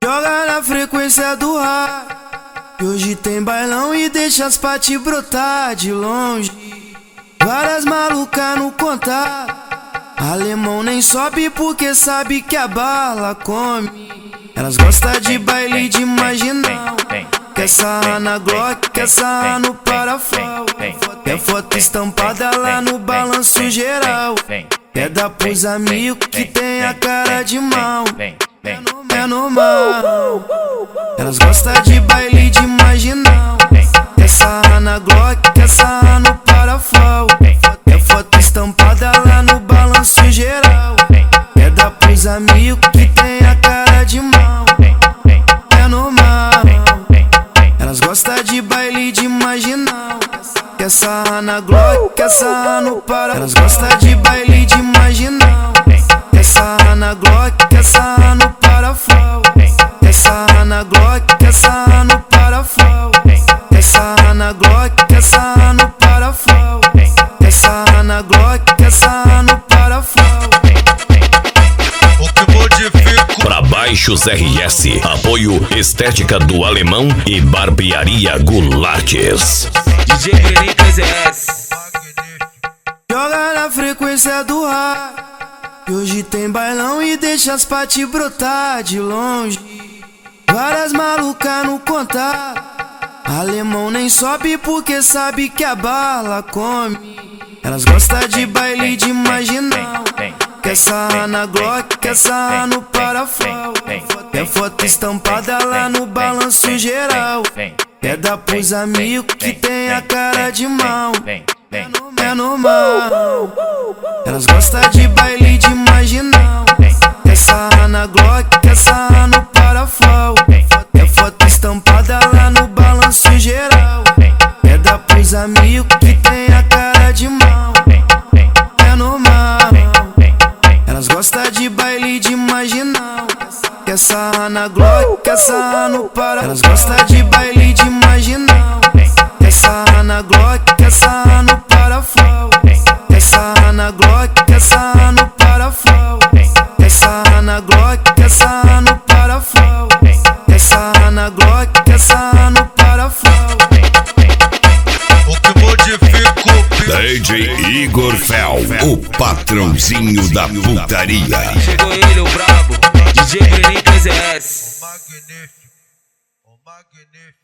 Joga na frequência do ar. E hoje tem bailão e deixa as pati brotar de longe. Várias malucas no contato. Alemão nem sobe porque sabe que a bala come. Elas gostam de baile de marginal. Quer sarrar na Glock, quer sarrar no parafal. Quer foto estampada lá no balanço geral. Quer dar pros amigos que tem a cara de mal. É normal. Elas gostam de baile de marginal. Quer sarrar na Glock, quer sarrar no parafal. Quer foto estampada lá no balanço geral. Quer dar pros amigos que tem a cara de mal. É normal. Elas gostam de baile de marginal. Quer sarrar na Glock, quer sarrar no parafal. Elas gostam de baile de marginal. Quer sarrar na Glock, quer sarrar no parafal. Quer sarrar na Glock, quer sarrar no parafal. Quer sarrar na Glock, quer sarrar no parafal. Quer sarrar na Glock, quer sarrar no parafal. O que modifico Pra Baixos RS, apoio Estética do Alemão e Barbearia Goulartes. DJ Greninho 13S. Joga na frequência do ar. E hoje tem bailão e deixa as pati brotar de longe. Várias malucas no contato. Alemão nem sobe porque sabe que a bala come. Elas gostam de baile de marginal. Quer sarrar na Glock, quer sarrar no parafal. Quer foto estampada lá no balanço geral. Quer dar pros amigos que tem a cara de mal. É normal. Elas gostam de baile de marginal. Quer sarrar na Glock, quer sarrar no parafal. Quer foto estampada lá no balanço geral. Quer dar pros amigos que tem a cara de mal. É normal. Elas gostam de baile de marginal. Quer sarrar na Glock, quer sarrar no parafal. Elas gostam de baile de marginal. Quer sarrar na Glock, quer sarrar no parafal. Quer sarrar na Glock, quer sarrar no parafal. Quer sarrar na Glock, quer sarrar no parafal. Quer sarrar na Glock, quer sarrar no parafal. o que modifico DJ Igor Fel, o patrãozinho da putaria. Chegou ele, o brabo. DJ Greninho 13S. magnífico, o magnífico.